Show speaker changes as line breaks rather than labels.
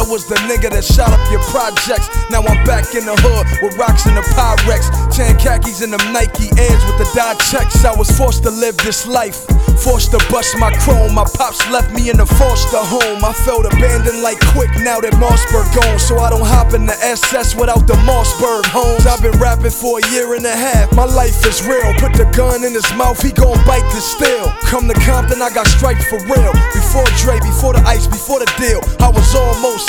was the nigga that shot up your projects. Now I'm back in the hood with rocks and the Pyrex, tan khakis and them Nike Airs with the dye checks. I was forced to live this life, forced to bust my chrome. My pops left me in the foster home. I felt abandoned like Quick now that Mossberg gone, so I don't hop in the SS without the Mossberg homes. I've been rapping for a year and a half, my life is real. Put the gun in his mouth, he gon' bite the steel. Come to Compton, I got striped for real. Before Dre, before the ice, before the deal, I was almost